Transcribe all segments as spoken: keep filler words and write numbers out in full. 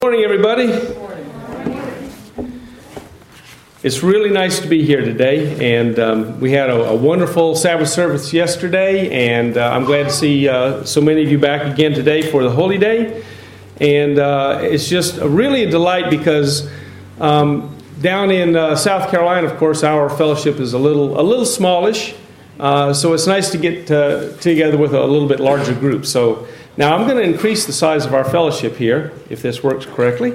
Good morning, everybody. It's really nice to be here today, and um, we had a, a wonderful Sabbath service yesterday, and uh, I'm glad to see uh, so many of you back again today for the Holy Day. And uh, it's just a, really a delight because um, down in uh, South Carolina, of course, our fellowship is a little a little smallish, uh, so it's nice to get uh, together with a little bit larger group. So now I'm going to increase the size of our fellowship here, if this works correctly.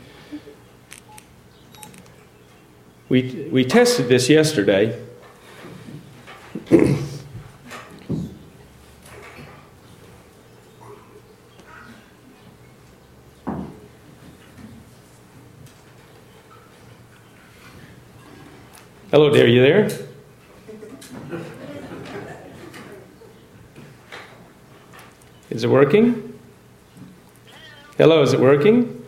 We we tested this yesterday. Hello there, you there? Is it working? Hello, is it working?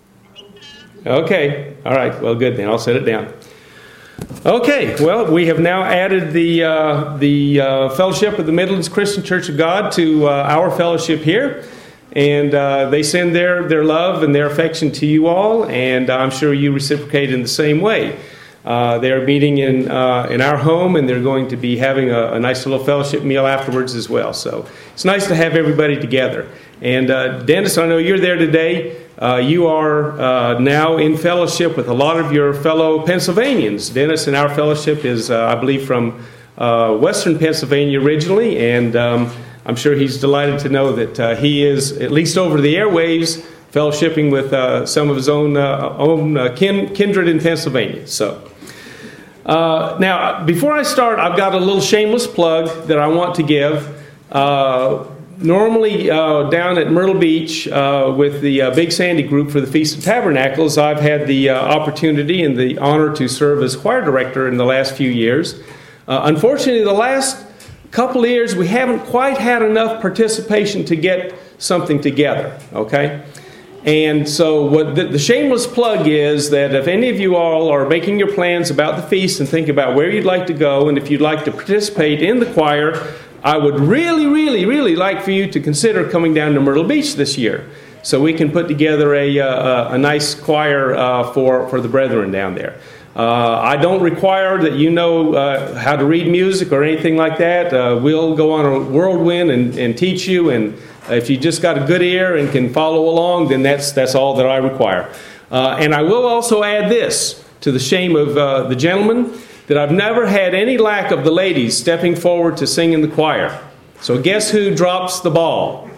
Okay, all right, well good then, I'll set it down. Okay, well, we have now added the uh, the uh, fellowship of the Midlands Christian Church of God to uh, our fellowship here, and uh, they send their, their love and their affection to you all, and I'm sure you reciprocate in the same way. Uh, they're meeting in uh, in our home, and they're going to be having a, a nice little fellowship meal afterwards as well. So it's nice to have everybody together. And uh, Dennis, I know you're there today. Uh, you are uh, now in fellowship with a lot of your fellow Pennsylvanians. Dennis in our fellowship is, uh, I believe, from uh, Western Pennsylvania originally, and um, I'm sure he's delighted to know that uh, he is, at least over the airwaves, fellowshipping with uh, some of his own uh, own uh, kin- kindred in Pennsylvania. So. Uh, now, before I start, I've got a little shameless plug that I want to give. Uh, normally, uh, down at Myrtle Beach uh, with the uh, Big Sandy group for the Feast of Tabernacles, I've had the uh, opportunity and the honor to serve as choir director in the last few years. Uh, unfortunately, the last couple of years, we haven't quite had enough participation to get something together, okay? And so what the, the shameless plug is that if any of you all are making your plans about the feast and think about where you'd like to go, and if you'd like to participate in the choir, I would really, really, really like for you to consider coming down to Myrtle Beach this year so we can put together a, a, a nice choir uh, for, for the brethren down there. Uh, I don't require that you know uh, how to read music or anything like that. Uh, we'll go on a whirlwind and, and teach you, and if you just got a good ear and can follow along, then that's that's all that I require. Uh, and I will also add this, to the shame of uh, the gentlemen, that I've never had any lack of the ladies stepping forward to sing in the choir. So guess who drops the ball?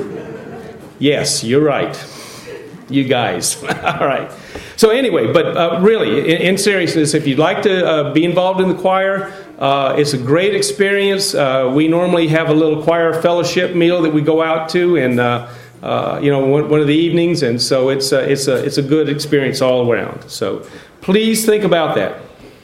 Yes, you're right. You guys. All right. So anyway, but uh, really, in, in seriousness, if you'd like to uh, be involved in the choir, uh, it's a great experience. Uh, we normally have a little choir fellowship meal that we go out to, and uh, uh, you know, one, one of the evenings, and so it's a, it's a it's a good experience all around. So please think about that.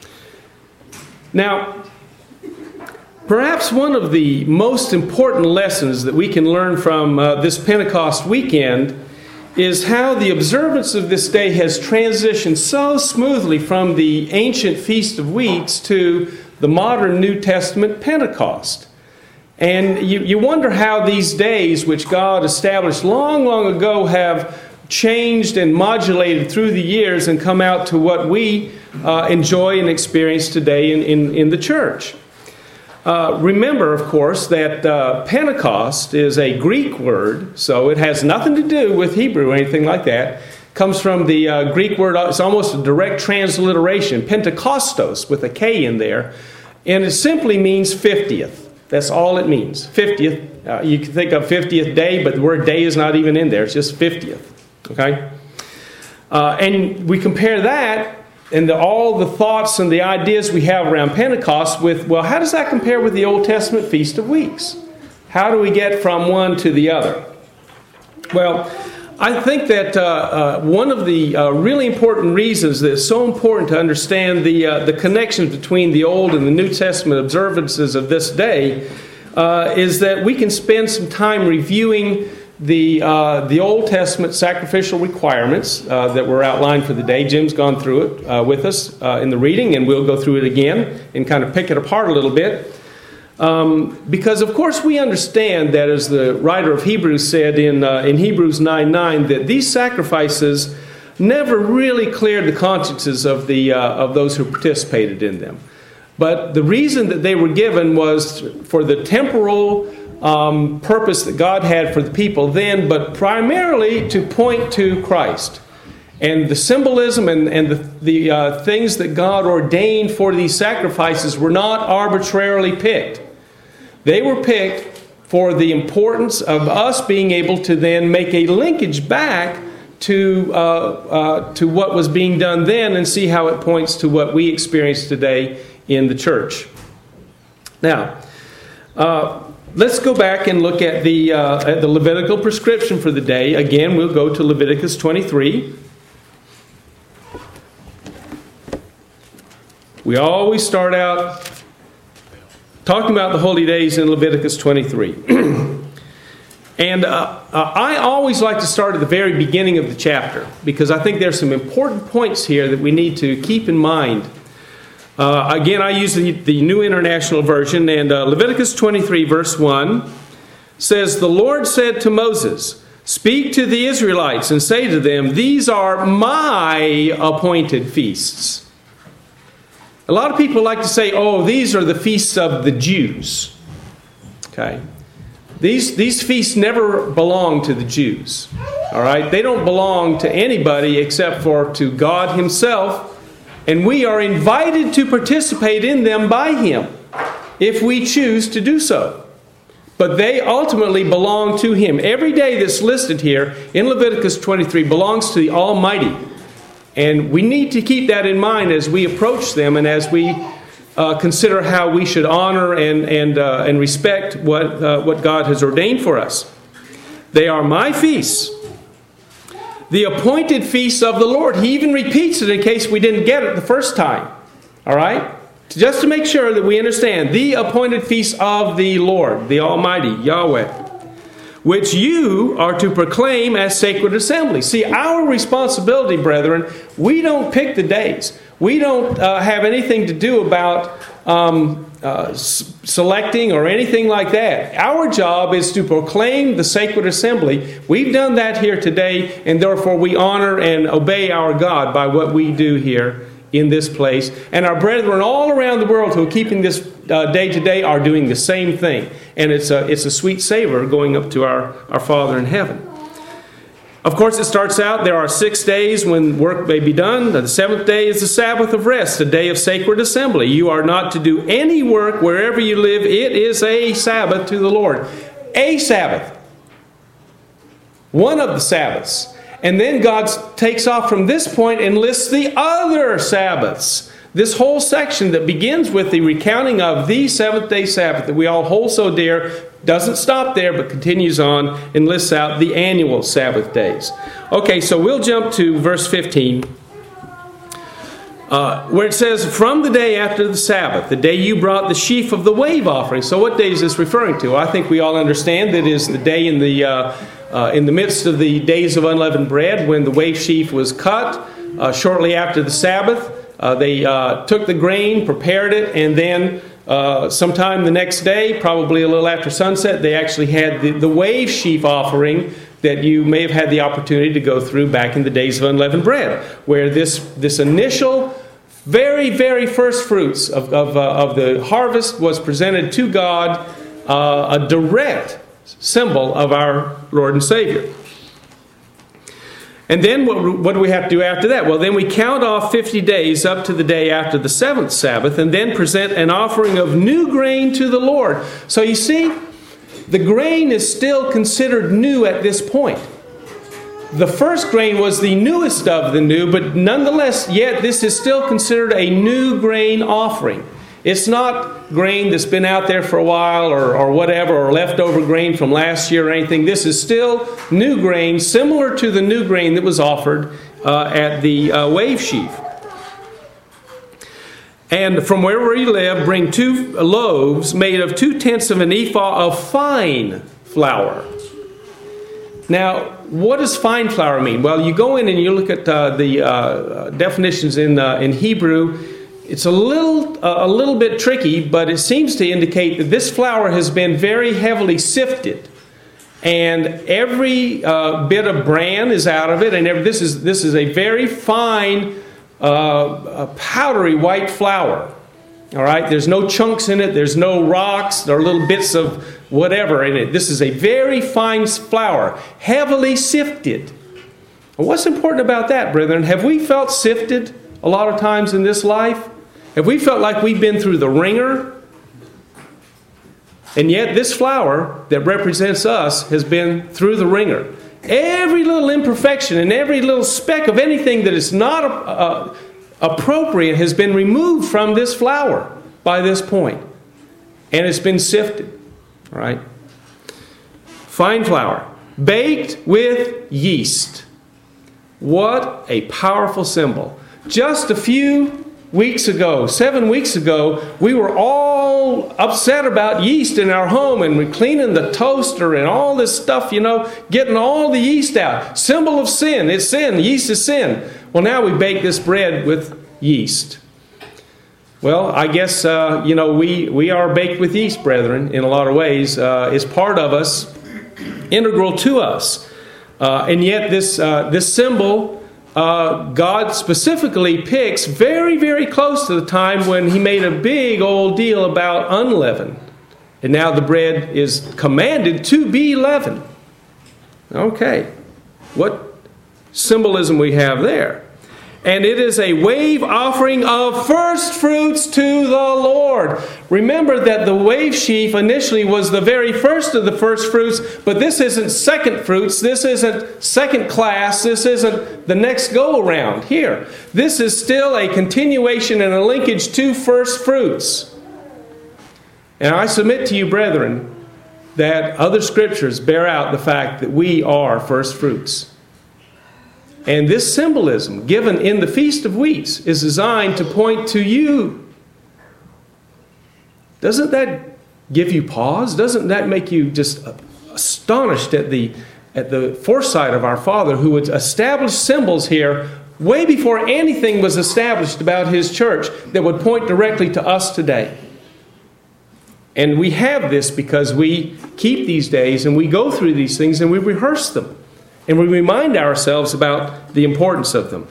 Now, perhaps one of the most important lessons that we can learn from uh, this Pentecost weekend is how the observance of this day has transitioned so smoothly from the ancient Feast of Weeks to the modern New Testament Pentecost. And you, you wonder how these days, which God established long, long ago, have changed and modulated through the years and come out to what we uh, enjoy and experience today in, in, in the church. Uh, remember, of course, that uh, Pentecost is a Greek word, so it has nothing to do with Hebrew or anything like that. It comes from the uh, Greek word, it's almost a direct transliteration, Pentekostos, with a K in there, and it simply means fiftieth. That's all it means, fiftieth. Uh, you can think of fiftieth day, but the word day is not even in there, it's just fiftieth, okay? Uh, and we compare that and the, all the thoughts and the ideas we have around Pentecost with, well, how does that compare with the Old Testament Feast of Weeks? How do we get from one to the other? Well, I think that uh, uh, one of the uh, really important reasons that it's so important to understand the uh, the connections between the Old and the New Testament observances of this day uh, is that we can spend some time reviewing the uh, the Old Testament sacrificial requirements uh, that were outlined for the day. Jim's gone through it uh, with us uh, in the reading, and we'll go through it again and kind of pick it apart a little bit. Um, because, of course, we understand that, as the writer of Hebrews said in, uh, in Hebrews nine nine, that these sacrifices never really cleared the consciences of, the, uh, of those who participated in them. But the reason that they were given was for the temporal um, purpose that God had for the people then, but primarily to point to Christ. And the symbolism and, and the, the uh, things that God ordained for these sacrifices were not arbitrarily picked. They were picked for the importance of us being able to then make a linkage back to, uh, uh, to what was being done then and see how it points to what we experience today in the church. Now, uh, let's go back and look at the, uh, at the Levitical prescription for the day. Again, we'll go to Leviticus twenty-three. We always start out talking about the holy days in Leviticus twenty-three. and uh, uh, I always like to start at the very beginning of the chapter, because I think there's some important points here that we need to keep in mind. Uh, again, I use the, the New International Version, and uh, Leviticus twenty-three verse one says, "The Lord said to Moses, speak to the Israelites and say to them, these are my appointed feasts." A lot of people like to say, oh, these are the feasts of the Jews. Okay. These, these feasts never belong to the Jews. All right. They don't belong to anybody except for to God Himself. And we are invited to participate in them by Him if we choose to do so. But they ultimately belong to Him. Every day that's listed here in Leviticus twenty-three belongs to the Almighty. And we need to keep that in mind as we approach them and as we uh, consider how we should honor and and uh, and respect what uh, what God has ordained for us. They are my feasts, the appointed feasts of the Lord. He even repeats it in case we didn't get it the first time. All right? Just to make sure that we understand, the appointed feasts of the Lord, the Almighty, Yahweh, which you are to proclaim as sacred assembly. See, our responsibility, brethren, we don't pick the days. We don't uh, have anything to do about um, uh, s- selecting or anything like that. Our job is to proclaim the sacred assembly. We've done that here today, and therefore we honor and obey our God by what we do here in this place. And our brethren all around the world who are keeping this uh, day to day are doing the same thing. And it's a, it's a sweet savor going up to our, our Father in heaven. Of course, it starts out, there are six days when work may be done. The seventh day is the Sabbath of rest, a day of sacred assembly. You are not to do any work wherever you live. It is a Sabbath to the Lord. A Sabbath. One of the Sabbaths. And then God takes off from this point and lists the other Sabbaths. This whole section that begins with the recounting of the seventh-day Sabbath that we all hold so dear doesn't stop there, but continues on and lists out the annual Sabbath days. Okay, so we'll jump to verse fifteen, uh, where it says, "From the day after the Sabbath, the day you brought the sheaf of the wave offering." So what day is this referring to? I think we all understand that it is the day in the uh, uh, in the midst of the days of unleavened bread when the wave sheaf was cut uh, shortly after the Sabbath. Uh, they uh, took the grain, prepared it, and then uh, sometime the next day, probably a little after sunset, they actually had the, the wave sheaf offering that you may have had the opportunity to go through back in the days of unleavened bread, where this, this initial, very, very first fruits of, of, uh, of the harvest was presented to God, uh, a direct symbol of our Lord and Savior. And then what, what do we have to do after that? Well, then we count off fifty days up to the day after the seventh Sabbath and then present an offering of new grain to the Lord. So you see, the grain is still considered new at this point. The first grain was the newest of the new, but nonetheless, yet this is still considered a new grain offering. It's not grain that's been out there for a while or, or whatever, or leftover grain from last year or anything. This is still new grain, similar to the new grain that was offered uh, at the uh, wave sheaf. And from wherever you live, bring two loaves made of two-tenths of an ephah of fine flour. Now, what does fine flour mean? Well, you go in and you look at uh, the uh, definitions in uh, in Hebrew. it's a little uh, a little bit tricky, but it seems to indicate that this flour has been very heavily sifted, and every uh, bit of bran is out of it, and every, this is this is a very fine, uh, powdery white flour. All right, there's no chunks in it. There's no rocks. There are little bits of whatever in it. This is a very fine flour, heavily sifted. And what's important about that, brethren? Have we felt sifted a lot of times in this life? Have we felt like we've been through the ringer? And yet this flour that represents us has been through the ringer. Every little imperfection and every little speck of anything that is not a, a, appropriate has been removed from this flour by this point. And it's been sifted. All right? Fine flour. Baked with yeast. What a powerful symbol. Just a few weeks ago, seven weeks ago, we were all upset about yeast in our home, and we're cleaning the toaster and all this stuff, you know, getting all the yeast out. Symbol of sin. It's sin. Yeast is sin. Well, now we bake this bread with yeast. Well, I guess, uh, you know, we, we are baked with yeast, brethren, in a lot of ways. Uh, it's part of us, integral to us. Uh, and yet this, uh, this symbol, Uh, God specifically picks very, very close to the time when He made a big old deal about unleavened. And now the bread is commanded to be leavened. Okay. What symbolism we have there. And it is a wave offering of first fruits to the Lord. Remember that the wave sheaf initially was the very first of the first fruits, but this isn't second fruits, this isn't second class, this isn't the next go around here. This is still a continuation and a linkage to first fruits. And I submit to you, brethren, that other scriptures bear out the fact that we are first fruits. And this symbolism given in the Feast of Weeks is designed to point to you. Doesn't that give you pause? Doesn't that make you just astonished at the, at the foresight of our Father, who would establish symbols here way before anything was established about His church that would point directly to us today? And we have this because we keep these days and we go through these things and we rehearse them. And we remind ourselves about the importance of them.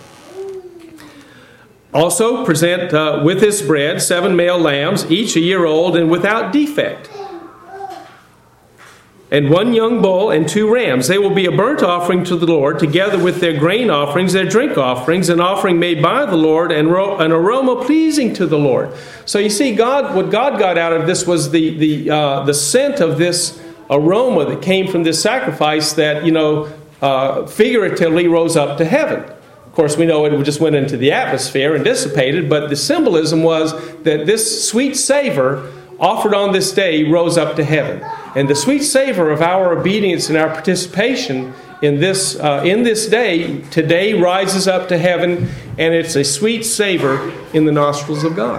Also present uh, with this bread seven male lambs, each a year old and without defect. And one young bull and two rams. They will be a burnt offering to the Lord, together with their grain offerings, their drink offerings, an offering made by the Lord, and ro- an aroma pleasing to the Lord. So you see, God, what God got out of this was the the uh, the scent of this aroma that came from this sacrifice that, you know, Uh, figuratively rose up to heaven. Of course, we know it just went into the atmosphere and dissipated, but the symbolism was that this sweet savor offered on this day rose up to heaven. And the sweet savor of our obedience and our participation in this, uh, in this day, today rises up to heaven, and it's a sweet savor in the nostrils of God.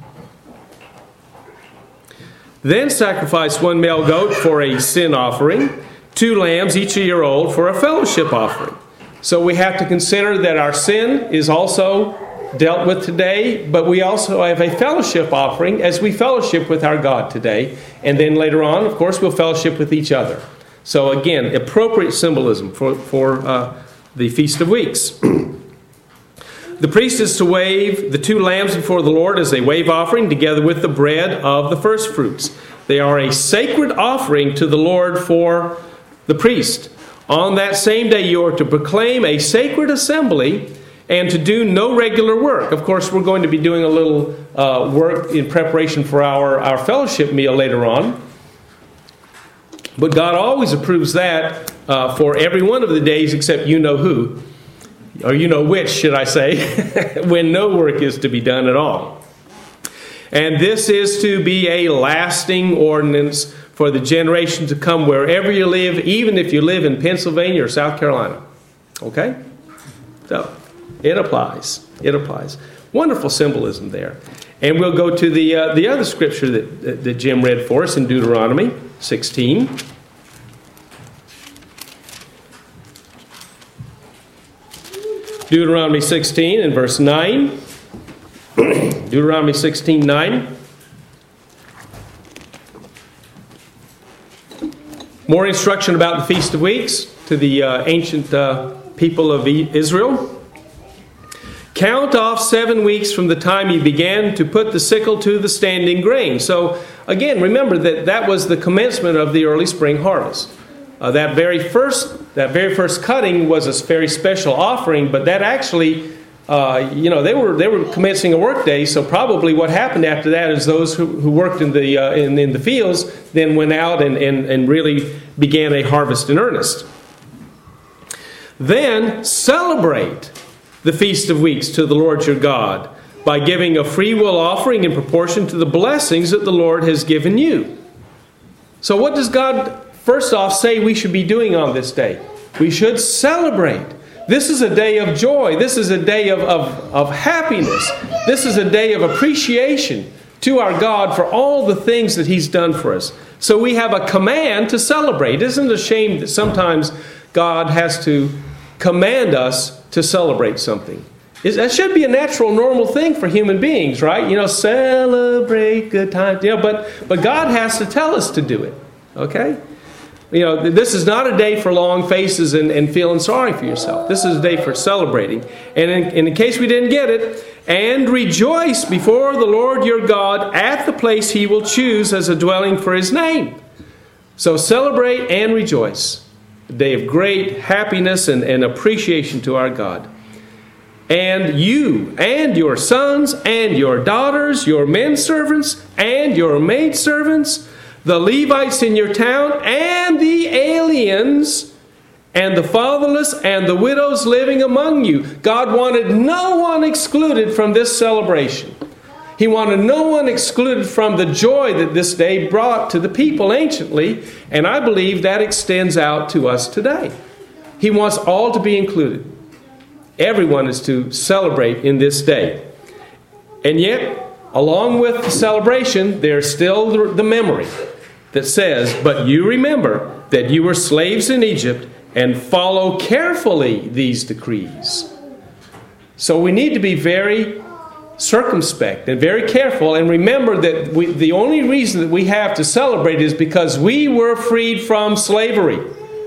Then sacrifice one male goat for a sin offering, two lambs, each a year old, for a fellowship offering. So we have to consider that our sin is also dealt with today, but we also have a fellowship offering as we fellowship with our God today. And then later on, of course, we'll fellowship with each other. So again, appropriate symbolism for, for uh, the Feast of Weeks. The priest is to wave the two lambs before the Lord as a wave offering, together with the bread of the first fruits. They are a sacred offering to the Lord for the priest. On that same day you are to proclaim a sacred assembly and to do no regular work. Of course, we're going to be doing a little uh, work in preparation for our, our fellowship meal later on. But God always approves that uh, for every one of the days except you know who. Or you know which, should I say, when no work is to be done at all. And this is to be a lasting ordinance for the generation to come wherever you live, even if you live in Pennsylvania or South Carolina. Okay? So, it applies. It applies. Wonderful symbolism there. And we'll go to the uh, the other scripture that, that Jim read for us in Deuteronomy sixteen. Deuteronomy sixteen and verse nine. Deuteronomy sixteen nine. More instruction about the Feast of Weeks to the uh, ancient uh, people of Israel. Count off seven weeks from the time you began to put the sickle to the standing grain. So again, remember that that was the commencement of the early spring harvest. Uh, that very first, that very first cutting was a very special offering, but that actually, uh, you know, they were they were commencing a work day. So probably what happened after that is those who, who worked in the uh, in, in the fields then went out and, and and really began a harvest in earnest. Then celebrate the Feast of Weeks to the Lord your God by giving a free will offering in proportion to the blessings that the Lord has given you. So what does God first off say we should be doing on this day? We should celebrate. This is a day of joy. This is a day of, of, of happiness. This is a day of appreciation to our God for all the things that He's done for us. So we have a command to celebrate. Isn't it a shame that sometimes God has to command us to celebrate something? That should be a natural, normal thing for human beings, right? You know, celebrate good times. You know, but but God has to tell us to do it. Okay? You know, this is not a day for long faces and, and feeling sorry for yourself. This is a day for celebrating. And in, and in case we didn't get it, and rejoice before the Lord your God at the place He will choose as a dwelling for His name. So celebrate and rejoice. A day of great happiness and, and appreciation to our God. And you and your sons and your daughters, your men servants and your maid servants, the Levites in your town, and the aliens, and the fatherless, and the widows living among you. God wanted no one excluded from this celebration. He wanted no one excluded from the joy that this day brought to the people anciently, and I believe that extends out to us today. He wants all to be included. Everyone is to celebrate in this day. And yet, along with the celebration, there's still the memory that says, but you remember that you were slaves in Egypt and follow carefully these decrees. So we need to be very circumspect and very careful and remember that we, the only reason that we have to celebrate is because we were freed from slavery.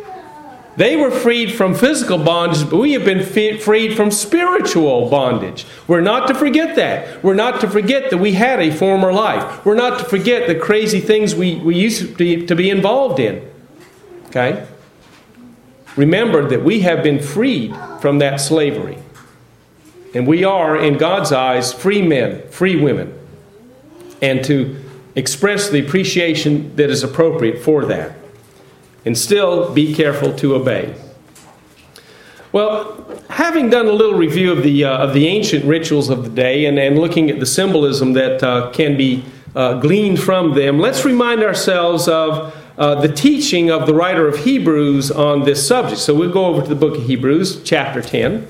They were freed from physical bondage, but we have been freed from spiritual bondage. We're not to forget that. We're not to forget that we had a former life. We're not to forget the crazy things we, we used to be, to be involved in. Okay? Remember that we have been freed from that slavery. And we are, in God's eyes, free men, free women. And to express the appreciation that is appropriate for that. And still be careful to obey. Well, having done a little review of the uh, of the ancient rituals of the day and, and looking at the symbolism that uh, can be uh, gleaned from them, let's remind ourselves of uh, the teaching of the writer of Hebrews on this subject. So we'll go over to the book of Hebrews, chapter ten.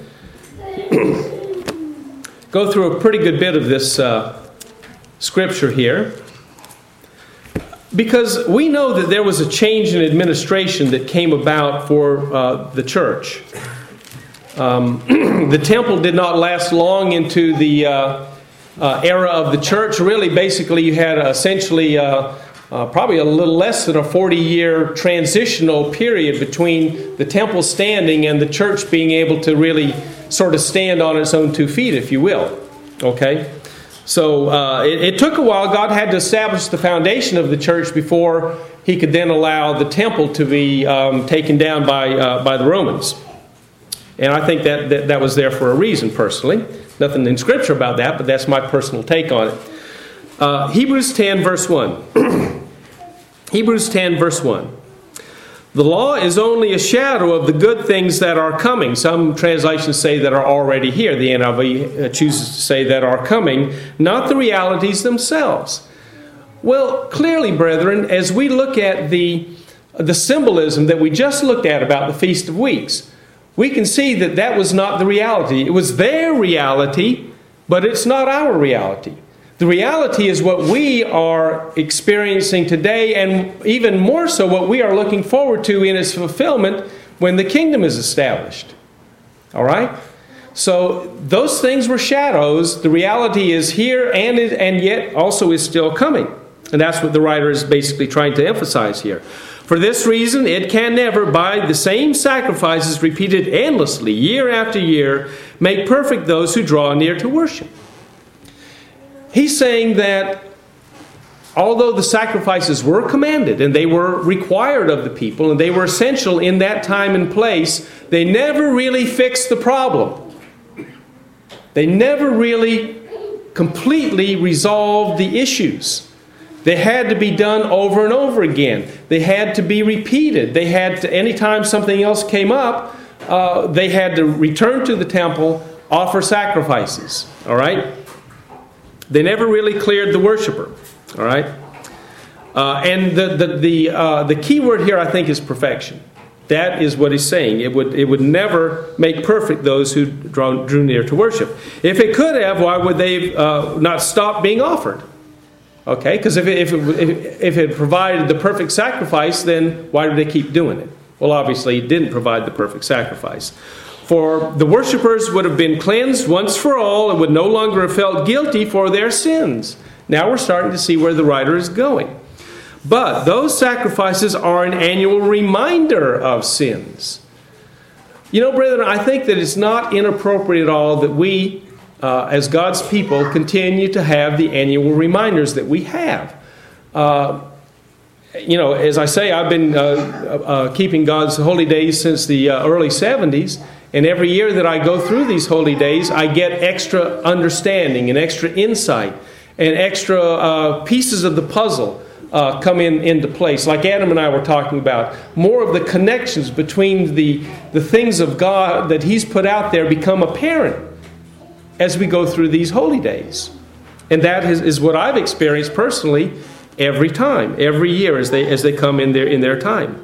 Go through a pretty good bit of this uh, scripture here. Because we know that there was a change in administration that came about for uh, the church. Um, the temple did not last long into the uh, uh, era of the church. Really, basically, you had essentially uh, uh, probably a little less than a forty-year transitional period between the temple standing and the church being able to really sort of stand on its own two feet, if you will. Okay? So uh, it, it took a while. God had to establish the foundation of the church before He could then allow the temple to be um, taken down by uh, by the Romans. And I think that, that that was there for a reason, personally. Nothing in Scripture about that, but that's my personal take on it. Uh, Hebrews ten, verse one. Hebrews ten, verse one. The law is only a shadow of the good things that are coming. Some translations say that are already here. The N I V chooses to say that are coming, not the realities themselves. Well, clearly, brethren, as we look at the, the symbolism that we just looked at about the Feast of Weeks, we can see that that was not the reality. It was their reality, but it's not our reality. The reality is what we are experiencing today, and even more so what we are looking forward to in its fulfillment when the kingdom is established. All right? So those things were shadows. The reality is here and, it, and yet also is still coming. And that's what the writer is basically trying to emphasize here. For this reason, it can never, by the same sacrifices repeated endlessly, year after year, make perfect those who draw near to worship. He's saying that although the sacrifices were commanded and they were required of the people and they were essential in that time and place, they never really fixed the problem. They never really completely resolved the issues. They had to be done over and over again. They had to be repeated. They had to, anytime something else came up, uh, they had to return to the temple, offer sacrifices. All right? They never really cleared the worshiper. All right? Uh, and the the the, uh, the key word here, I think, is perfection. That is what he's saying. It would it would never make perfect those who draw, drew near to worship. If it could have, why would they uh, not stop being offered? Okay, because if it, if, it, if it provided the perfect sacrifice, then why did they keep doing it? Well, obviously, it didn't provide the perfect sacrifice. For the worshipers would have been cleansed once for all and would no longer have felt guilty for their sins. Now we're starting to see where the writer is going. But those sacrifices are an annual reminder of sins. You know, brethren, I think that it's not inappropriate at all that we, uh, as God's people, continue to have the annual reminders that we have. Uh, you know, as I say, I've been uh, uh, keeping God's holy days since the uh, early seventies. And every year that I go through these holy days, I get extra understanding and extra insight and extra uh, pieces of the puzzle uh, come in into place. Like Adam and I were talking about, more of the connections between the, the things of God that He's put out there become apparent as we go through these holy days. And that is, is what I've experienced personally every time, every year as they as they come in their in their time.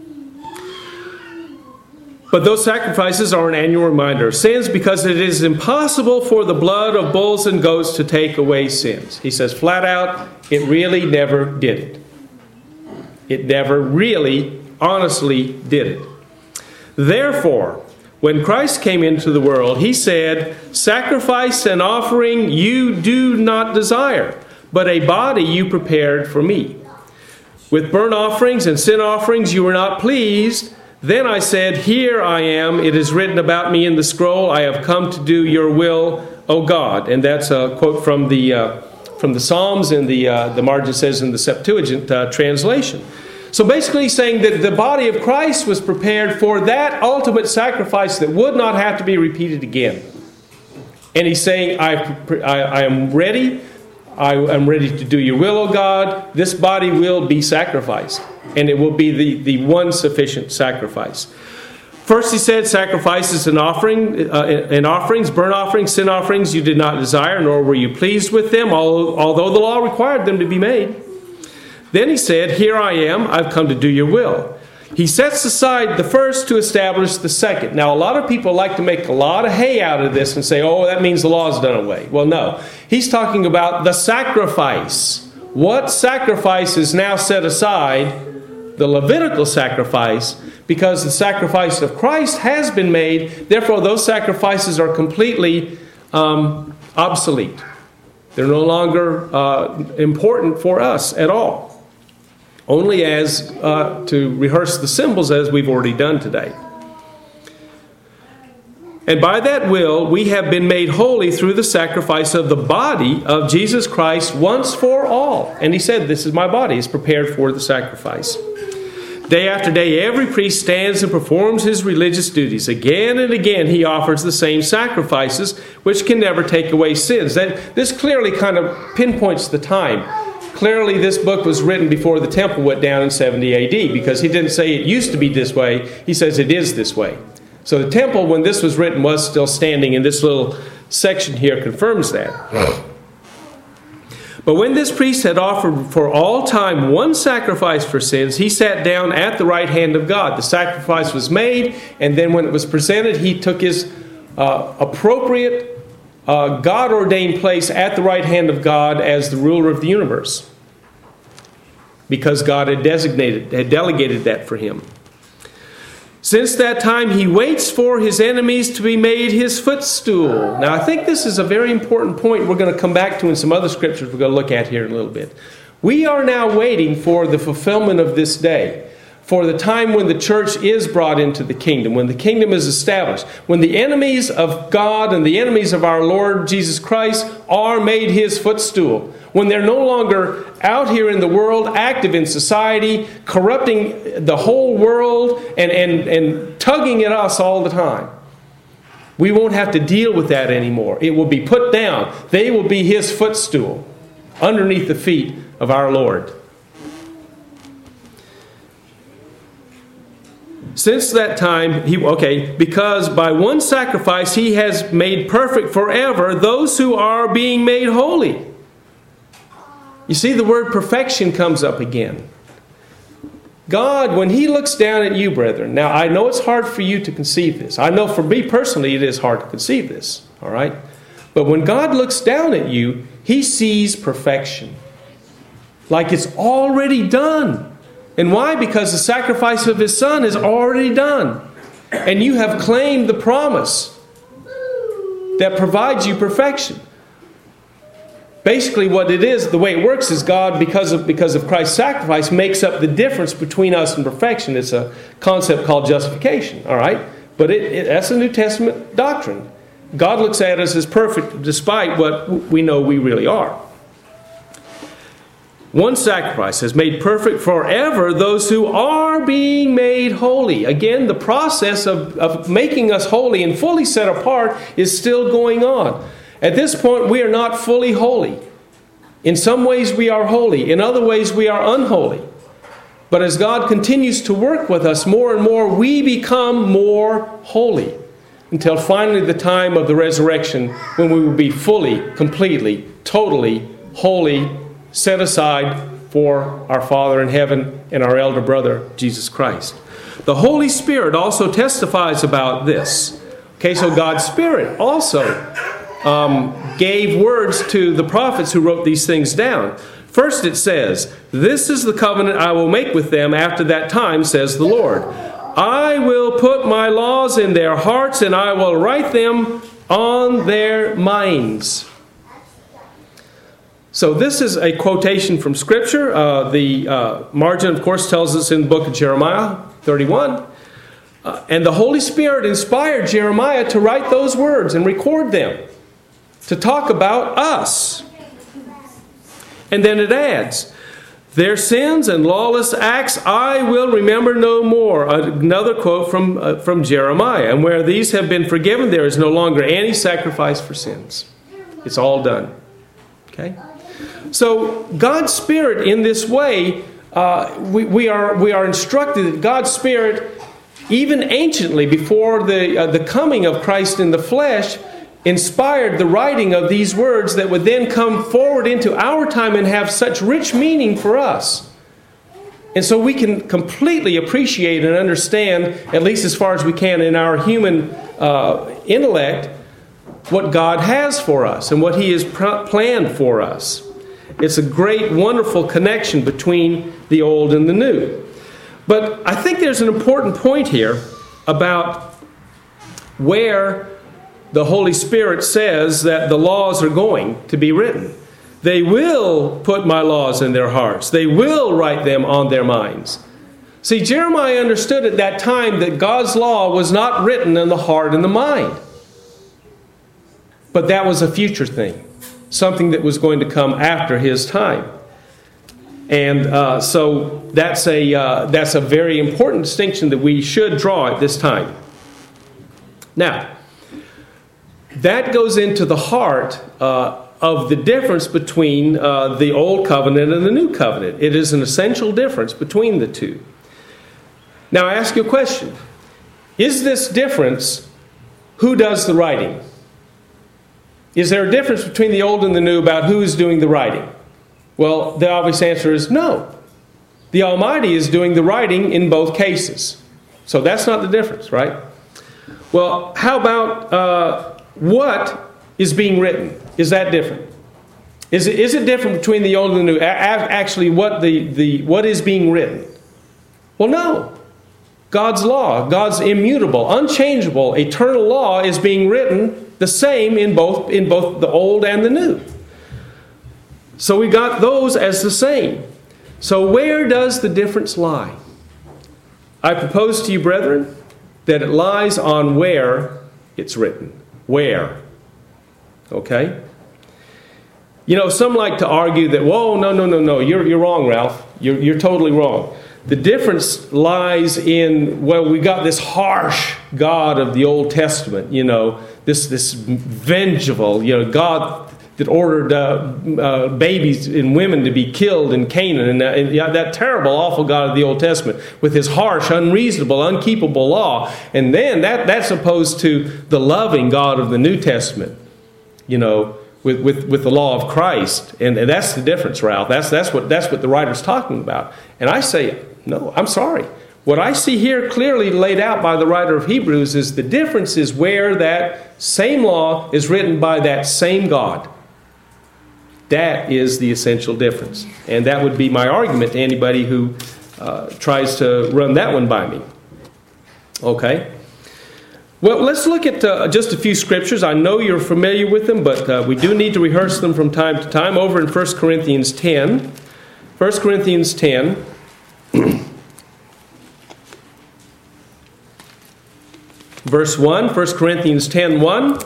But those sacrifices are an annual reminder of sins because it is impossible for the blood of bulls and goats to take away sins. He says flat out, it really never did it. It never really, honestly did it. Therefore, when Christ came into the world, He said, "Sacrifice and offering you do not desire, but a body you prepared for me. With burnt offerings and sin offerings you were not pleased. Then I said, Here I am. It is written about me in the scroll. I have come to do your will, O God." And that's a quote from the uh, from the Psalms, and the uh, the margin says in the Septuagint uh, translation. So basically he's saying that the body of Christ was prepared for that ultimate sacrifice that would not have to be repeated again. And he's saying, I, I, I am ready. I am ready to do your will, O God. This body will be sacrificed. And it will be the, the one sufficient sacrifice. First he said, sacrifices and offering, uh, and offerings, burnt offerings, sin offerings, you did not desire, nor were you pleased with them, although the law required them to be made. Then he said, Here I am, I've come to do your will. He sets aside the first to establish the second. Now, a lot of people like to make a lot of hay out of this and say, oh, that means the law is done away. Well, no. He's talking about the sacrifice. What sacrifice is now set aside? The Levitical sacrifice, because the sacrifice of Christ has been made. Therefore, those sacrifices are completely um, obsolete. They're no longer uh, important for us at all. Only as uh, to rehearse the symbols as we've already done today. And by that will, we have been made holy through the sacrifice of the body of Jesus Christ once for all. And he said, this is my body, it's prepared for the sacrifice. Day after day, every priest stands and performs his religious duties. Again and again, he offers the same sacrifices, which can never take away sins. That, this clearly kind of pinpoints the time. Clearly, this book was written before the temple went down in seventy A D, because he didn't say it used to be this way. He says it is this way. So the temple, when this was written, was still standing, and this little section here confirms that. But when this priest had offered for all time one sacrifice for sins, he sat down at the right hand of God. The sacrifice was made, and then when it was presented, he took his uh, appropriate Uh, God-ordained place at the right hand of God as the ruler of the universe, because God had designated, had delegated that for him. Since that time, he waits for his enemies to be made his footstool. Now, I think this is a very important point we're going to come back to in some other scriptures we're going to look at here in a little bit. We are now waiting for the fulfillment of this day, for the time when the church is brought into the kingdom, when the kingdom is established, when the enemies of God and the enemies of our Lord Jesus Christ are made his footstool, when they're no longer out here in the world, active in society, corrupting the whole world and, and, and tugging at us all the time. We won't have to deal with that anymore. It will be put down. They will be his footstool underneath the feet of our Lord. Since that time, he, okay, because by one sacrifice he has made perfect forever those who are being made holy. You see, the word perfection comes up again. God, when he looks down at you, brethren, now I know it's hard for you to conceive this. I know for me personally it is hard to conceive this, all right? But when God looks down at you, he sees perfection. Like it's already done. And why? Because the sacrifice of his Son is already done. And you have claimed the promise that provides you perfection. Basically what it is, the way it works is God, because of, because of Christ's sacrifice, makes up the difference between us and perfection. It's a concept called justification, all right? But it, it, that's a New Testament doctrine. God looks at us as perfect despite what we know we really are. One sacrifice has made perfect forever those who are being made holy. Again, the process of, of making us holy and fully set apart is still going on. At this point, we are not fully holy. In some ways, we are holy. In other ways, we are unholy. But as God continues to work with us more and more, we become more holy. Until finally the time of the resurrection, when we will be fully, completely, totally holy, set aside for our Father in heaven and our elder brother, Jesus Christ. The Holy Spirit also testifies about this. Okay, so God's Spirit also um, gave words to the prophets who wrote these things down. First it says, "This is the covenant I will make with them after that time, says the Lord. I will put my laws in their hearts, and I will write them on their minds." So this is a quotation from Scripture. Uh, the uh, margin, of course, tells us in the book of Jeremiah thirty-one. Uh, and the Holy Spirit inspired Jeremiah to write those words and record them, to talk about us. And then it adds, "Their sins and lawless acts I will remember no more." Another quote from, uh, from Jeremiah. "And where these have been forgiven, there is no longer any sacrifice for sins." It's all done. Okay? So God's Spirit in this way, uh, we, we, are, we are instructed that God's Spirit, even anciently before the, uh, the coming of Christ in the flesh, inspired the writing of these words that would then come forward into our time and have such rich meaning for us. And so we can completely appreciate and understand, at least as far as we can in our human uh, intellect, what God has for us and what He has pr- planned for us. It's a great, wonderful connection between the old and the new. But I think there's an important point here about where the Holy Spirit says that the laws are going to be written. They will put my laws in their hearts. They will write them on their minds. See, Jeremiah understood at that time that God's law was not written in the heart and the mind. But that was a future thing. Something that was going to come after his time. And uh, so that's a, uh, that's a very important distinction that we should draw at this time. Now, that goes into the heart uh, of the difference between uh, the Old Covenant and the New Covenant. It is an essential difference between the two. Now, I ask you a question. Is this difference who does the writing? Is there a difference between the Old and the New about who is doing the writing? Well, the obvious answer is no. The Almighty is doing the writing in both cases. So that's not the difference, right? Well, how about uh, what is being written? Is that different? Is it, is it different between the Old and the New? A- actually, what the, the what is being written? Well, no. God's law, God's immutable, unchangeable, eternal law is being written the same in both, in both the Old and the New. So we got those as the same. So where does the difference lie? I propose to you, brethren, that it lies on where it's written. Where? Okay? You know, some like to argue that, whoa, no, no, no, no, you're, you're wrong, Ralph. You're, you're totally wrong. The difference lies in, well, we got this harsh God of the Old Testament, you know, this, this vengeful, you know, God that ordered uh, uh, babies and women to be killed in Canaan, and, uh, and yeah, that terrible, awful God of the Old Testament with his harsh, unreasonable, unkeepable law. And then that, that's opposed to the loving God of the New Testament, you know, with, with, with the law of Christ. And, and that's the difference, Ralph. That's, that's, what, that's what the writer's talking about. And I say, no, I'm sorry. What I see here clearly laid out by the writer of Hebrews is the difference is where that same law is written by that same God. That is the essential difference. And that would be my argument to anybody who uh, tries to run that one by me. Okay? Well, let's look at uh, just a few scriptures. I know you're familiar with them, but uh, we do need to rehearse them from time to time. Over in First Corinthians ten. First Corinthians ten. Verse one. First Corinthians ten one.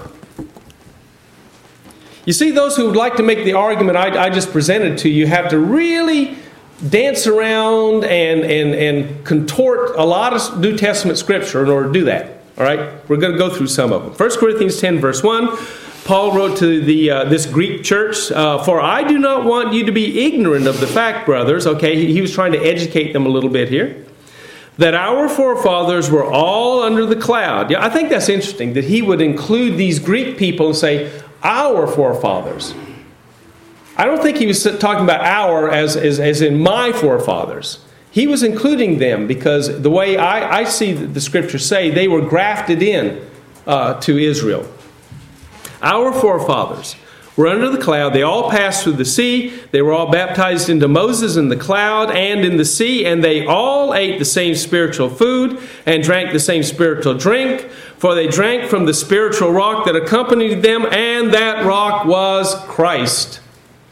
You see, those who would like to make the argument I, I just presented to you have to really dance around and, and, and contort a lot of New Testament scripture in order to do that. All right? We're going to go through some of them. First Corinthians ten, verse one, Paul wrote to the uh, this Greek church, uh, For I do not want you to be ignorant of the fact, brothers. Okay, he, he was trying to educate them a little bit here. That our forefathers were all under the cloud. Yeah, I think that's interesting that he would include these Greek people and say, our forefathers. I don't think he was talking about our as, as, as in my forefathers. He was including them because the way I, I see the scriptures say, they were grafted in uh, to Israel. Our forefathers were under the cloud. They all passed through the sea. They were all baptized into Moses in the cloud and in the sea, and they all ate the same spiritual food and drank the same spiritual drink, for they drank from the spiritual rock that accompanied them, and that rock was Christ.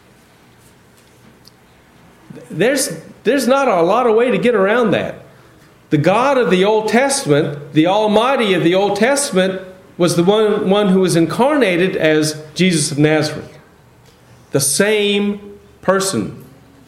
There's, there's not a lot of way to get around that. The God of the Old Testament, the Almighty of the Old Testament, was the one, one who was incarnated as Jesus of Nazareth. The same person.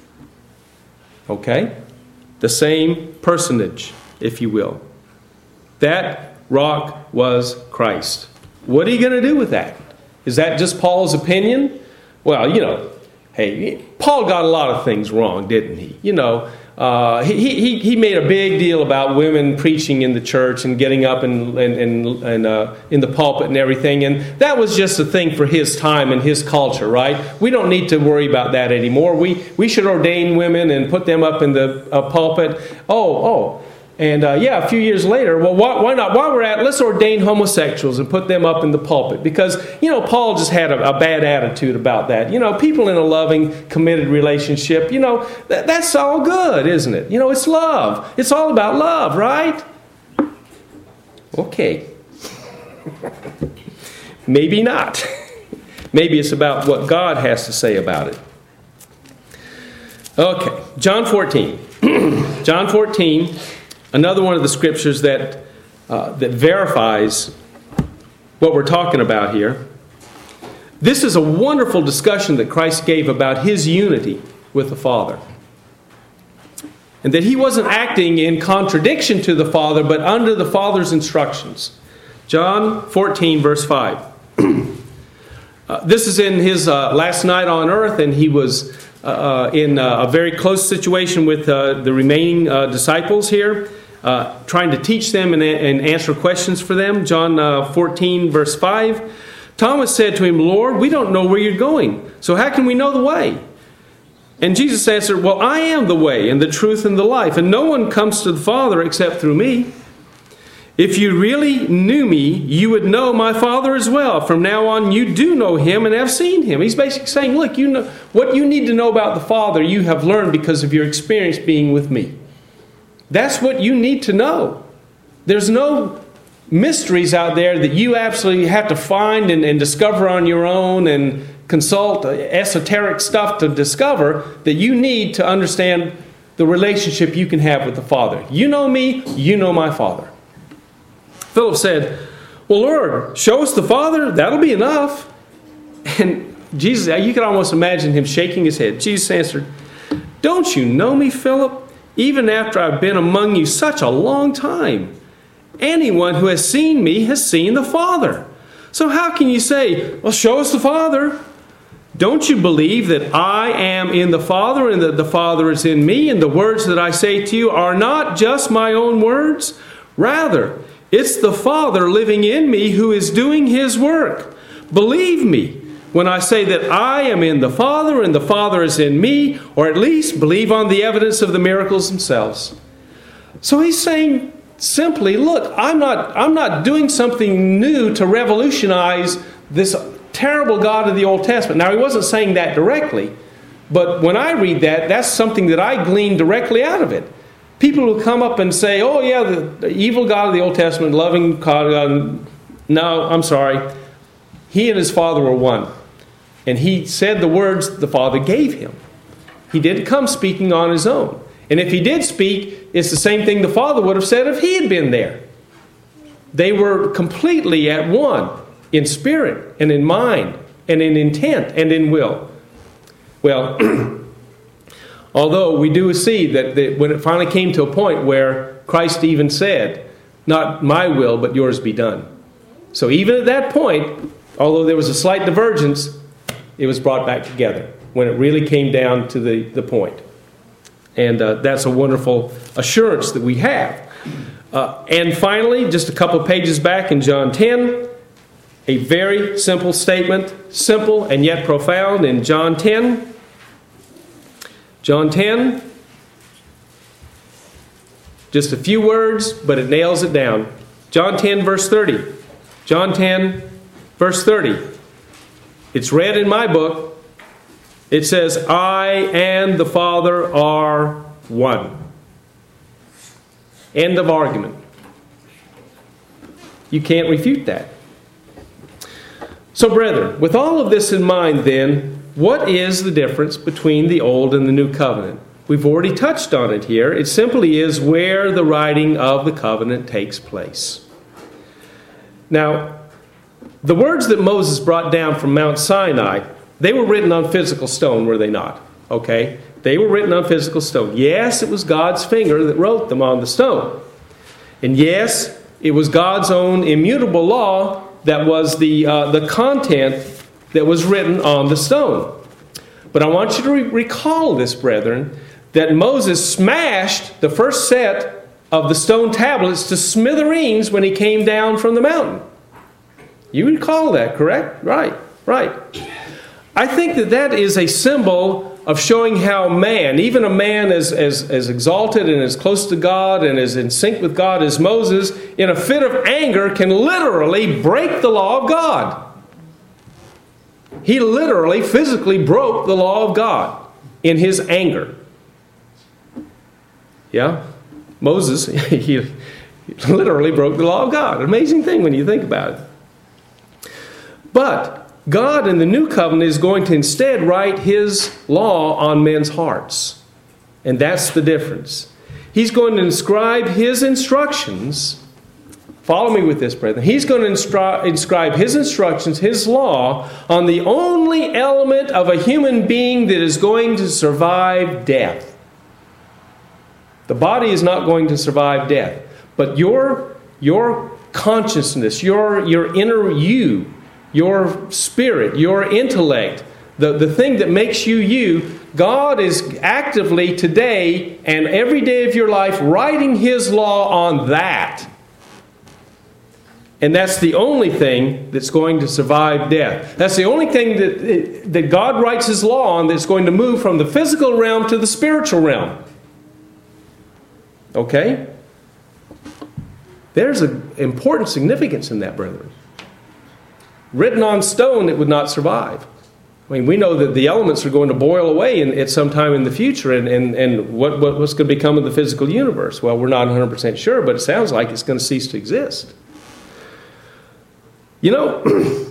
Okay? The same personage, if you will. That rock was Christ. What are you going to do with that? Is that just Paul's opinion? Well, you know, hey, Paul got a lot of things wrong, didn't he? You know, uh, he, he, he made a big deal about women preaching in the church and getting up and, and, and, and uh, in the pulpit and everything. And that was just a thing for his time and his culture, right? We don't need to worry about that anymore. We, we should ordain women and put them up in the uh, pulpit. Oh, oh. And uh, yeah, a few years later, well, why, why not? While we're at it, let's ordain homosexuals and put them up in the pulpit. Because, you know, Paul just had a, a bad attitude about that. You know, people in a loving, committed relationship, you know, that, that's all good, isn't it? You know, it's love. It's all about love, right? Okay. Maybe not. Maybe it's about what God has to say about it. Okay, John fourteen. John fourteen. Another one of the scriptures that uh, that verifies what we're talking about here. This is a wonderful discussion that Christ gave about his unity with the Father. And that he wasn't acting in contradiction to the Father, but under the Father's instructions. John fourteen, verse five. uh, this is in his uh, last night on earth, and he was uh, in uh, a very close situation with uh, the remaining uh, disciples here. Uh, trying to teach them and, and answer questions for them. John uh, fourteen, verse five. Thomas said to him, Lord, we don't know where you're going, so how can we know the way? And Jesus answered, well, I am the way and the truth and the life, and no one comes to the Father except through me. If you really knew me, you would know my Father as well. From now on, you do know him and have seen him. He's basically saying, look, you know what you need to know about the Father, you have learned because of your experience being with me. That's what you need to know. there's no mysteries out there that you absolutely have to find and, and discover on your own and consult esoteric stuff to discover that you need to understand the relationship you can have with the Father. You know me, you know my Father. Philip said, well, Lord, show us the Father, that'll be enough. And Jesus, you can almost imagine him shaking his head. Jesus answered, don't you know me, Philip? Even after I've been among you such a long time. Anyone who has seen me has seen the Father. So how can you say, well, show us the Father? Don't you believe that I am in the Father and that the Father is in me, and the words that I say to you are not just my own words? Rather, it's the Father living in me who is doing his work. Believe me when I say that I am in the Father and the Father is in me, or at least believe on the evidence of the miracles themselves. So he's saying simply, look, I'm not, I'm not doing something new to revolutionize this terrible God of the Old Testament. Now, he wasn't saying that directly, but when I read that, that's something that I glean directly out of it. People will come up and say, oh yeah, the, the evil God of the Old Testament, loving God. No, I'm sorry. He and his Father were one. And he said the words the Father gave him. He didn't come speaking on his own. And if he did speak, it's the same thing the Father would have said if he had been there. They were completely at one in spirit and in mind and in intent and in will. Well, although we do see that the, when it finally came to a point where Christ even said, not my will, but yours be done. So even at that point, although there was a slight divergence, it was brought back together when it really came down to the, the point. And uh, that's a wonderful assurance that we have. Uh, and finally, just a couple pages back in John ten, a very simple statement, simple and yet profound in John ten. John ten, just a few words, but it nails it down. John ten, verse thirty. John ten, verse thirty. It's read in my book. It says, I and the Father are one. End of argument. You can't refute that. So, brethren, with all of this in mind then, what is the difference between the Old and the New Covenant? We've already touched on it here. It simply is where the writing of the covenant takes place. Now, the words that Moses brought down from Mount Sinai, they were written on physical stone, were they not? Okay? They were written on physical stone. Yes, it was God's finger that wrote them on the stone. And yes, it was God's own immutable law that was the, uh, the content that was written on the stone. But I want you to re- recall this, brethren, that Moses smashed the first set of the stone tablets to smithereens when he came down from the mountain. You recall that, correct? Right, right. I think that that is a symbol of showing how man, even a man as, as, as exalted and as close to God and as in sync with God as Moses, in a fit of anger can literally break the law of God. He literally, physically broke the law of God in his anger. Yeah? Moses, he literally broke the law of God. An amazing thing when you think about it. But God in the New Covenant is going to instead write his law on men's hearts. And that's the difference. He's going to inscribe his instructions. Follow me with this, brethren. He's going to instru- inscribe his instructions, his law, on the only element of a human being that is going to survive death. The body is not going to survive death. But your, your consciousness, your, your inner you, your spirit, your intellect, the, the thing that makes you you, God is actively today and every day of your life writing his law on that. And that's the only thing that's going to survive death. That's the only thing that, that God writes his law on that's going to move from the physical realm to the spiritual realm. Okay? There's an important significance in that, brethren. Written on stone, it would not survive. I mean, we know that the elements are going to boil away in, at some time in the future, and, and, and what, what, what's going to become of the physical universe? Well, we're not one hundred percent sure, but it sounds like it's going to cease to exist. You know,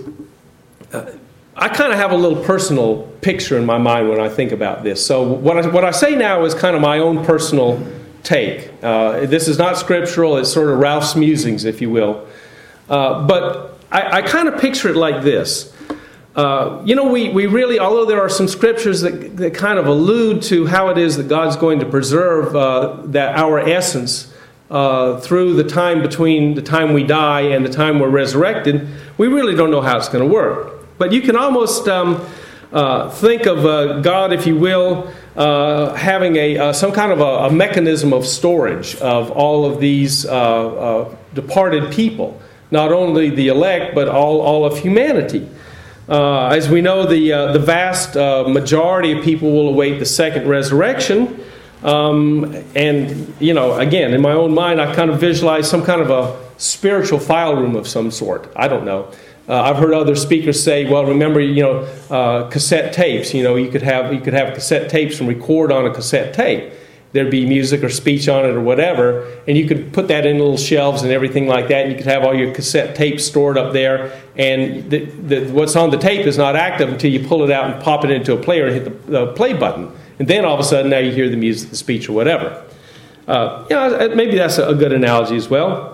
I kind of have a little personal picture in my mind when I think about this. So what I, what I say now is kind of my own personal take. Uh, this is not scriptural. It's sort of Ralph's musings, if you will. Uh, but I, I kind of picture it like this. Uh, you know, we, we really, although there are some scriptures that, that kind of allude to how it is that God's going to preserve uh, that our essence uh, through the time between the time we die and the time we're resurrected, we really don't know how it's going to work. But you can almost um, uh, think of uh, God, if you will, uh, having a uh, some kind of a, a mechanism of storage of all of these uh, uh, departed people, not only the elect, but all, all of humanity. Uh, as we know, the uh, the vast uh, majority of people will await the second resurrection. Um, and, you know, again, in my own mind, I kind of visualize some kind of a spiritual file room of some sort. I don't know. Uh, I've heard other speakers say, well, remember, you know, uh, cassette tapes. You know, you could have you could have cassette tapes and record on a cassette tape. There'd be music or speech on it or whatever, and you could put that in little shelves and everything like that, and you could have all your cassette tapes stored up there, and the, the, what's on the tape is not active until you pull it out and pop it into a player and hit the, the play button. And then all of a sudden, now you hear the music, the speech, or whatever. Uh, you know, maybe that's a good analogy as well.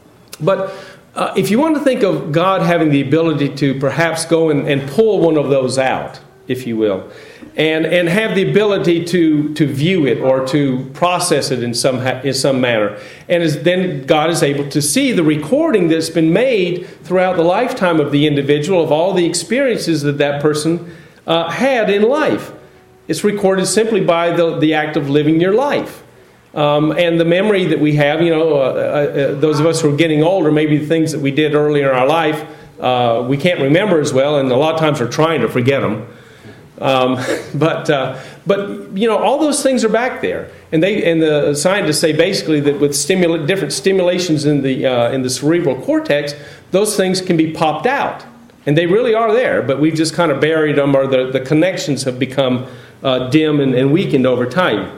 But uh, if you want to think of God having the ability to perhaps go and, and pull one of those out, if you will, and and have the ability to to view it or to process it in some in some manner, and is, then God is able to see the recording that's been made throughout the lifetime of the individual of all the experiences that that person uh, had in life. It's recorded simply by the the act of living your life. Um, and the memory that we have, you know, uh, uh, those of us who are getting older, maybe the things that we did earlier in our life, uh, we can't remember as well, and a lot of times we're trying to forget them. Um, but uh, but you know, all those things are back there, and they and the scientists say basically that with stimula- different stimulations in the uh, in the cerebral cortex, those things can be popped out, and they really are there. But we've just kind of buried them, or the, the connections have become uh, dim and, and weakened over time.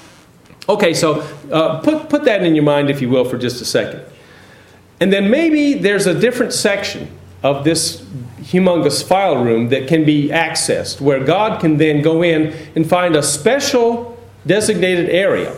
Okay, so uh, put put that in your mind, if you will, for just a second, and then maybe there's a different section of this humongous file room that can be accessed, where God can then go in and find a special designated area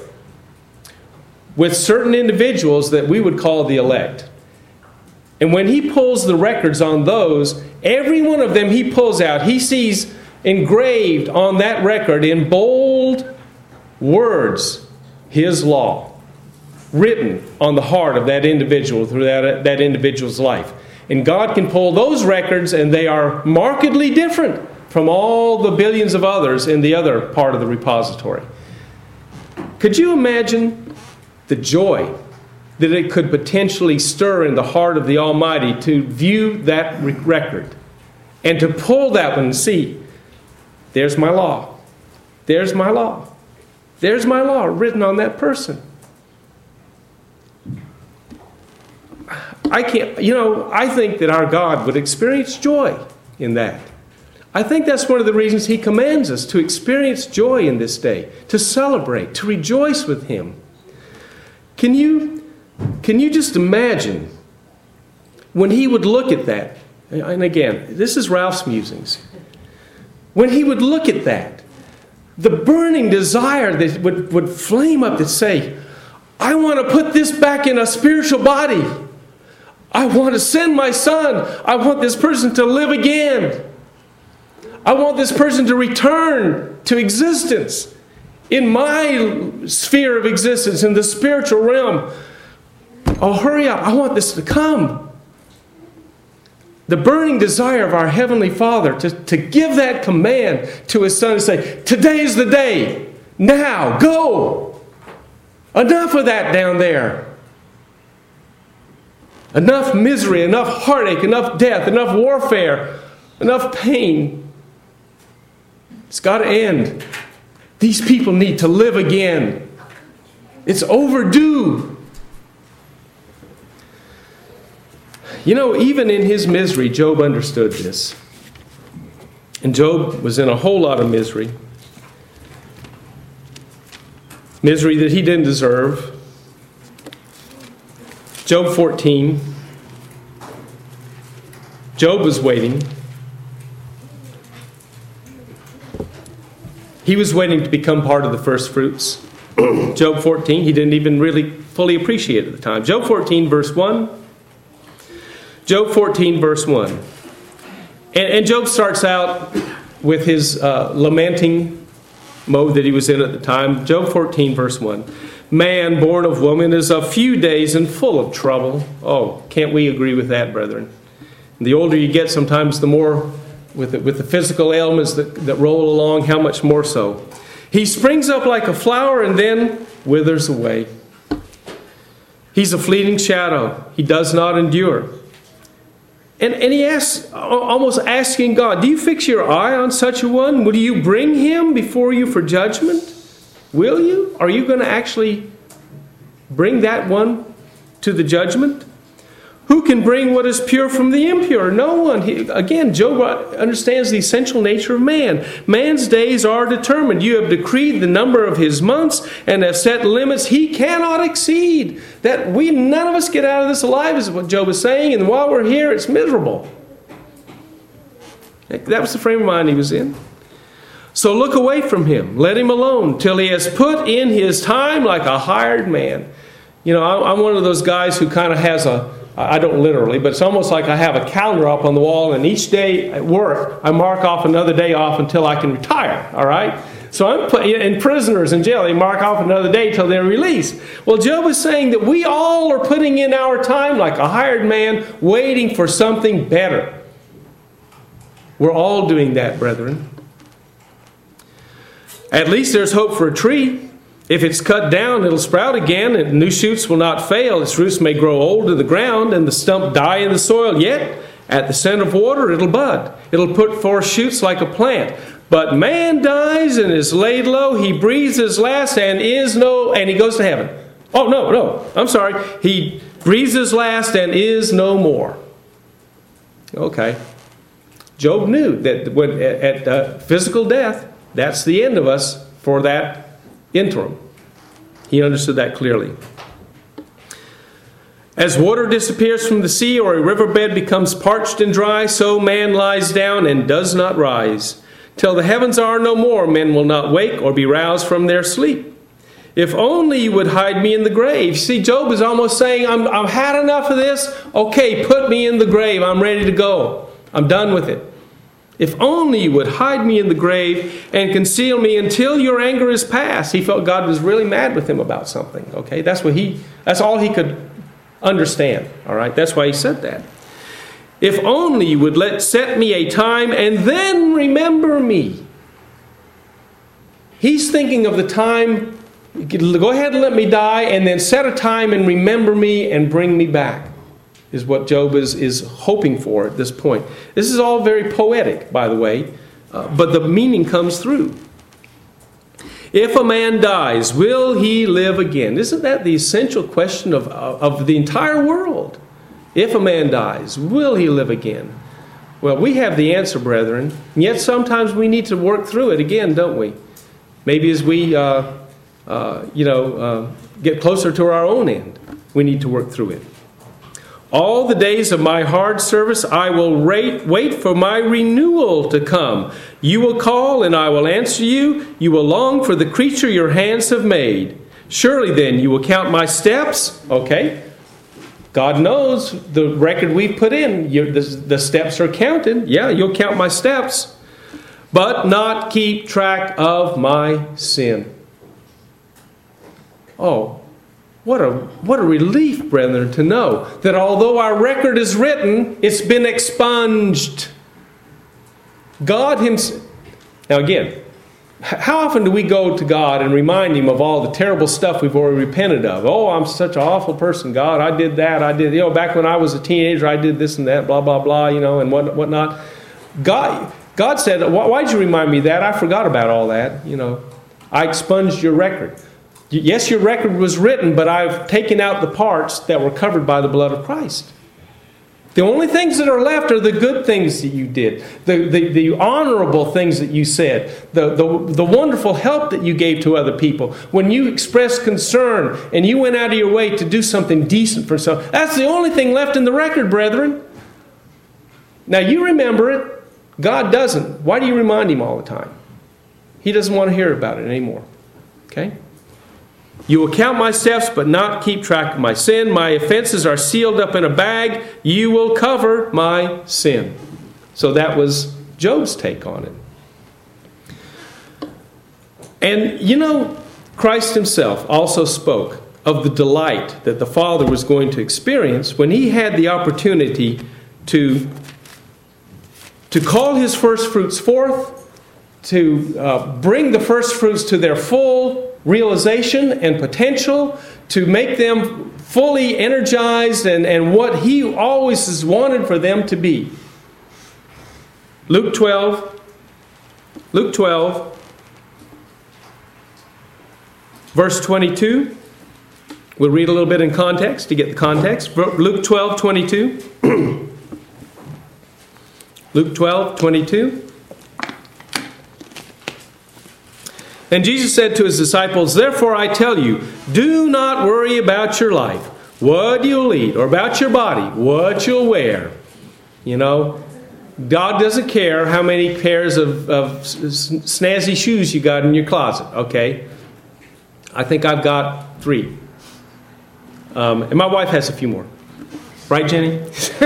with certain individuals that we would call the elect. And when he pulls the records on those, every one of them he pulls out, he sees engraved on that record in bold words his law, written on the heart of that individual through that, that individual's life. And God can pull those records, and they are markedly different from all the billions of others in the other part of the repository. Could you imagine the joy that it could potentially stir in the heart of the Almighty to view that record and to pull that one and see, there's my law. There's my law. There's my law written on that person. I can't, you know, I think that our God would experience joy in that. I think that's one of the reasons he commands us to experience joy in this day, to celebrate, to rejoice with him. Can you, can you just imagine when he would look at that? And again, this is Ralph's musings. When he would look at that, the burning desire that would, would flame up to say, I want to put this back in a spiritual body. I want to send my son. I want this person to live again. I want this person to return to existence in my sphere of existence, in the spiritual realm. Oh, hurry up. I want this to come. The burning desire of our Heavenly Father to, to give that command to his son and say, today is the day. Now, go. Enough of that down there. Enough misery, enough heartache, enough death, enough warfare, enough pain. It's got to end. These people need to live again. It's overdue. You know, even in his misery, Job understood this. And Job was in a whole lot of misery. Misery that he didn't deserve. Job fourteen. Job was waiting. He was waiting to become part of the first fruits. Job fourteen, he didn't even really fully appreciate it at the time. Job fourteen, verse one. Job fourteen, verse one. And, and Job starts out with his uh, lamenting mode that he was in at the time. Job fourteen, verse one. Man born of woman is of few days and full of trouble. Oh, can't we agree with that, brethren? The older you get, sometimes the more, with the, with the physical ailments that, that roll along, how much more so. He springs up like a flower and then withers away. He's a fleeting shadow. He does not endure. And, and he asks, almost asking God, do you fix your eye on such a one? Will you bring him before you for judgment? Will you? Are you going to actually bring that one to the judgment? Who can bring what is pure from the impure? No one. He, again, Job understands the essential nature of man. Man's days are determined. You have decreed the number of his months and have set limits he cannot exceed. That we, none of us get out of this alive is what Job is saying. And while we're here, it's miserable. That was the frame of mind he was in. So look away from him. Let him alone till he has put in his time like a hired man. You know, I'm one of those guys who kind of has a, I don't literally, but it's almost like I have a calendar up on the wall, and each day at work, I mark off another day off until I can retire, all right? So I'm put, in prisoners in jail, they mark off another day till they're released. Well, Job is saying that we all are putting in our time like a hired man, waiting for something better. We're all doing that, brethren. At least there's hope for a tree. If it's cut down, it'll sprout again, and new shoots will not fail. Its roots may grow old to the ground, and the stump die in the soil. Yet, at the scent of water, it'll bud. It'll put forth shoots like a plant. But man dies and is laid low. He breathes his last and is no, and he goes to heaven. Oh, no, no, I'm sorry. He breathes his last and is no more. Okay. Job knew that when at uh, physical death, that's the end of us for that interim. He understood that clearly. As water disappears from the sea or a riverbed becomes parched and dry, so man lies down and does not rise. Till the heavens are no more, men will not wake or be roused from their sleep. If only you would hide me in the grave. See, Job is almost saying, I'm, I've had enough of this. Okay, put me in the grave. I'm ready to go. I'm done with it. If only you would hide me in the grave and conceal me until your anger is past. He felt God was really mad with him about something. Okay, that's what he. That's all he could understand. All right, that's why he said that. If only you would let set me a time and then remember me. He's thinking of the time. Go ahead and let me die, and then set a time and remember me and bring me back. Is what Job is, is hoping for at this point. This is all very poetic, by the way, uh, but the meaning comes through. If a man dies, will he live again? Isn't that the essential question of, of the entire world? If a man dies, will he live again? Well, we have the answer, brethren, and yet sometimes we need to work through it again, don't we? Maybe as we, uh, uh, you know, uh, get closer to our own end, we need to work through it. All the days of my hard service I will wait, wait for my renewal to come. You will call and I will answer you. You will long for the creature your hands have made. Surely then you will count my steps. Okay. God knows the record we've put in. You, the, the steps are counted. Yeah, you'll count my steps. But not keep track of my sin. Oh. What a, what a relief, brethren, to know that although our record is written, it's been expunged. God himself. Now again, how often do we go to God and remind him of all the terrible stuff we've already repented of? Oh, I'm such an awful person, God. I did that. I did, you know, back when I was a teenager, I did this and that, blah, blah, blah, you know, and what whatnot. God, God said, why'd you remind me of that? I forgot about all that, you know. I expunged your record. Yes, your record was written, but I've taken out the parts that were covered by the blood of Christ. The only things that are left are the good things that you did, the, the, the honorable things that you said, the, the, the wonderful help that you gave to other people. When you expressed concern and you went out of your way to do something decent for someone. That's the only thing left in the record, brethren. Now you remember it. God doesn't. Why do you remind Him all the time? He doesn't want to hear about it anymore. Okay? You will count my steps, but not keep track of my sin. My offenses are sealed up in a bag. You will cover my sin. So that was Job's take on it. And you know, Christ Himself also spoke of the delight that the Father was going to experience when He had the opportunity to, to call His first fruits forth, to uh, bring the first fruits to their full realization and potential, to make them fully energized and, and what He always has wanted for them to be. Luke twelve, Luke twelve, verse twenty-two. We'll read a little bit in context to get the context. Luke twelve, twenty-two. Luke twelve, twenty-two. And Jesus said to His disciples, therefore I tell you, do not worry about your life, what you'll eat, or about your body, what you'll wear. You know, God doesn't care how many pairs of, of snazzy shoes you got in your closet, okay? I think I've got three. Um, and my wife has a few more. Right, Jenny?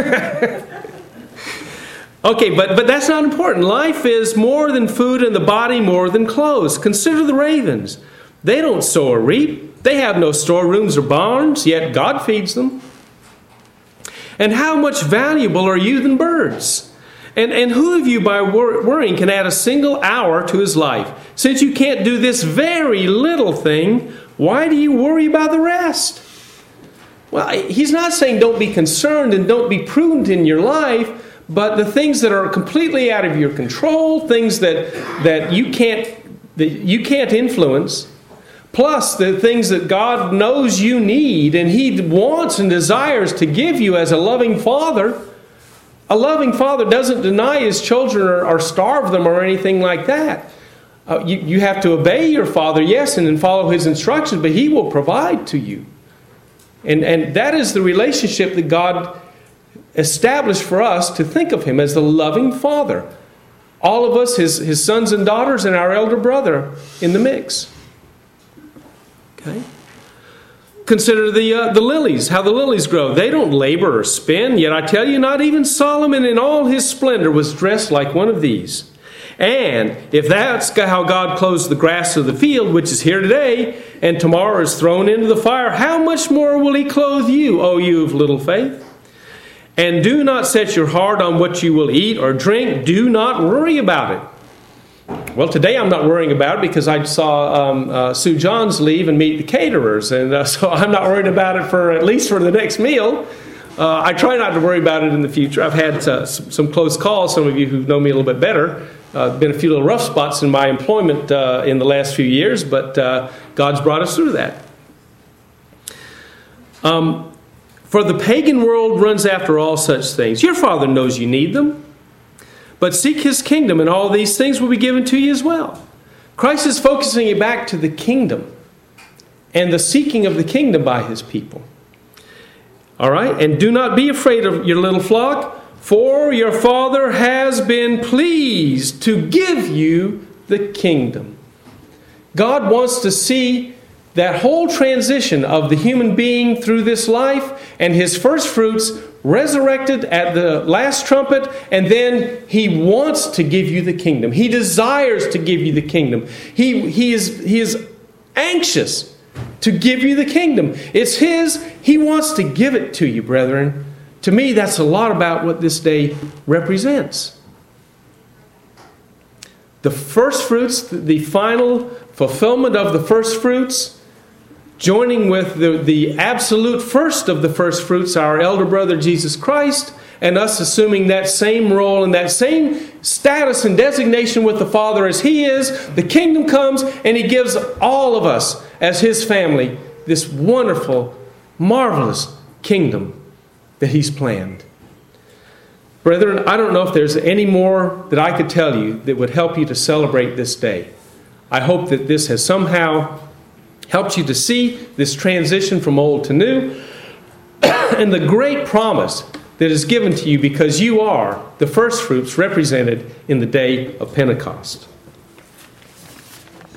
Okay, but, but that's not important. Life is more than food and the body more than clothes. Consider the ravens. They don't sow or reap. They have no storerooms or barns, yet God feeds them. And how much valuable are you than birds? And, and who of you by wor- worrying can add a single hour to his life? Since you can't do this very little thing, why do you worry about the rest? Well, He's not saying don't be concerned and don't be prudent in your life, but the things that are completely out of your control, things that that you can't that you can't influence, plus the things that God knows you need and He wants and desires to give you as a loving Father. A loving Father doesn't deny His children or, or starve them or anything like that. Uh, you, you have to obey your Father, yes, and then follow His instructions, but He will provide to you. And, and that is the relationship that God established for us, to think of Him as the loving Father. All of us, His, his sons and daughters, and our elder brother in the mix. Okay? Consider the, uh, the lilies, how the lilies grow. They don't labor or spin, yet I tell you, not even Solomon in all his splendor was dressed like one of these. And if that's how God clothes the grass of the field, which is here today, and tomorrow is thrown into the fire, how much more will He clothe you, O you of little faith? And do not set your heart on what you will eat or drink. Do not worry about it. Well, today I'm not worrying about it because I saw um, uh, Sue Johns leave and meet the caterers. And uh, so I'm not worried about it for at least for the next meal. Uh, I try not to worry about it in the future. I've had uh, some, some close calls. Some of you who know me a little bit better. Uh, been a few little rough spots in my employment uh, in the last few years, but uh, God's brought us through that. Um. For the pagan world runs after all such things. Your Father knows you need them. But seek His kingdom, and all these things will be given to you as well. Christ is focusing you back to the kingdom and the seeking of the kingdom by His people. All right? And do not be afraid of your little flock, for your Father has been pleased to give you the kingdom. God wants to see that whole transition of the human being through this life and His first fruits resurrected at the last trumpet, and then He wants to give you the kingdom. He desires to give you the kingdom. He, he, is, he is anxious to give you the kingdom. It's His. He wants to give it to you, brethren. To me, that's a lot about what this day represents. The first fruits, the final fulfillment of the first fruits, joining with the, the absolute first of the first fruits, our elder brother Jesus Christ, and us assuming that same role and that same status and designation with the Father as He is. The kingdom comes and He gives all of us as His family this wonderful, marvelous kingdom that He's planned. Brethren, I don't know if there's any more that I could tell you that would help you to celebrate this day. I hope that this has somehow helped you to see this transition from old to new and the great promise that is given to you because you are the first fruits represented in the day of Pentecost.